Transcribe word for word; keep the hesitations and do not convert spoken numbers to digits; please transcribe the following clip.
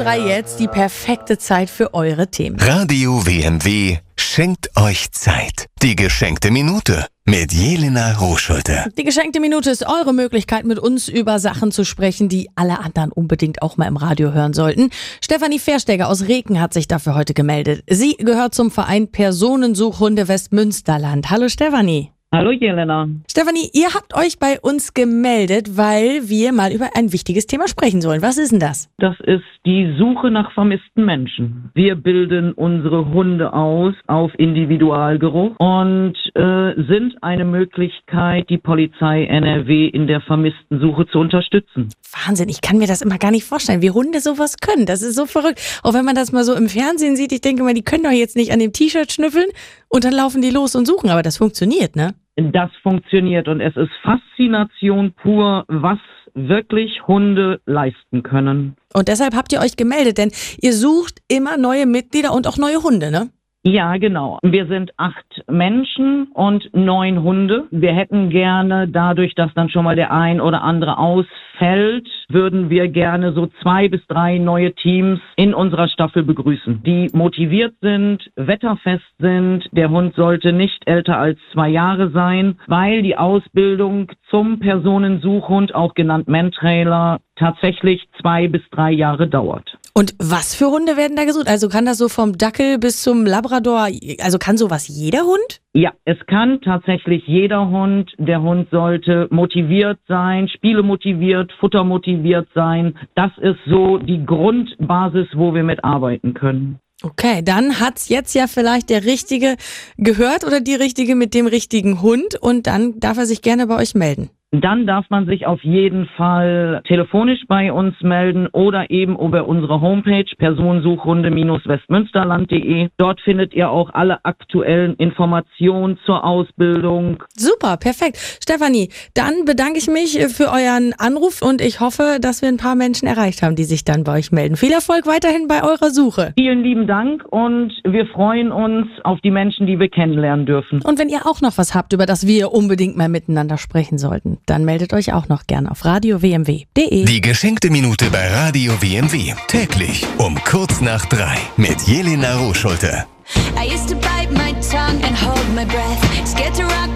drei jetzt die perfekte Zeit für eure Themen. Radio W M W schenkt euch Zeit. Die geschenkte Minute mit Jelena Rohschulte. Die geschenkte Minute ist eure Möglichkeit, mit uns über Sachen zu sprechen, die alle anderen unbedingt auch mal im Radio hören sollten. Stefanie Versteger aus Reken hat sich dafür heute gemeldet. Sie gehört zum Verein Personensuchhunde Westmünsterland. Hallo Stefanie. Hallo Jelena. Stefanie, ihr habt euch bei uns gemeldet, weil wir mal über ein wichtiges Thema sprechen sollen. Was ist denn das? Das ist die Suche nach vermissten Menschen. Wir bilden unsere Hunde aus auf Individualgeruch und äh, sind eine Möglichkeit, die Polizei N R W in der Vermisstensuche zu unterstützen. Wahnsinn, ich kann mir das immer gar nicht vorstellen, wie Hunde sowas können. Das ist so verrückt. Auch wenn man das mal so im Fernsehen sieht, ich denke mal, die können doch jetzt nicht an dem T-Shirt schnüffeln und dann laufen die los und suchen. Aber das funktioniert, ne? Das funktioniert und es ist Faszination pur, was wirklich Hunde leisten können. Und deshalb habt ihr euch gemeldet, denn ihr sucht immer neue Mitglieder und auch neue Hunde, ne? Ja, genau. Wir sind acht Menschen und neun Hunde. Wir hätten gerne, dadurch, dass dann schon mal der ein oder andere ausfällt, würden wir gerne so zwei bis drei neue Teams in unserer Staffel begrüßen, die motiviert sind, wetterfest sind. Der Hund sollte nicht älter als zwei Jahre sein, weil die Ausbildung zum Personensuchhund, auch genannt Mantrailer, tatsächlich zwei bis drei Jahre dauert. Und was für Hunde werden da gesucht? Also kann das so vom Dackel bis zum Labrador, also kann sowas jeder Hund? Ja, es kann tatsächlich jeder Hund. Der Hund sollte motiviert sein, spielemotiviert, futtermotiviert sein. Das ist so die Grundbasis, wo wir mitarbeiten können. Okay, dann hat's jetzt ja vielleicht der Richtige gehört oder die Richtige mit dem richtigen Hund und dann darf er sich gerne bei euch melden. Dann darf man sich auf jeden Fall telefonisch bei uns melden oder eben über unsere Homepage personensuchhunde Westmünsterland punkt de. Dort findet ihr auch alle aktuellen Informationen zur Ausbildung. Super, perfekt. Stefanie, dann bedanke ich mich für euren Anruf und ich hoffe, dass wir ein paar Menschen erreicht haben, die sich dann bei euch melden. Viel Erfolg weiterhin bei eurer Suche. Vielen lieben Dank und wir freuen uns auf die Menschen, die wir kennenlernen dürfen. Und wenn ihr auch noch was habt, über das wir unbedingt mal miteinander sprechen sollten, dann meldet euch auch noch gern auf radio w m w punkt de. Die geschenkte Minute bei Radio W M W. Täglich um kurz nach drei mit Jelena Rohschulte. I used to bite my tongue and hold my breath, scared to rock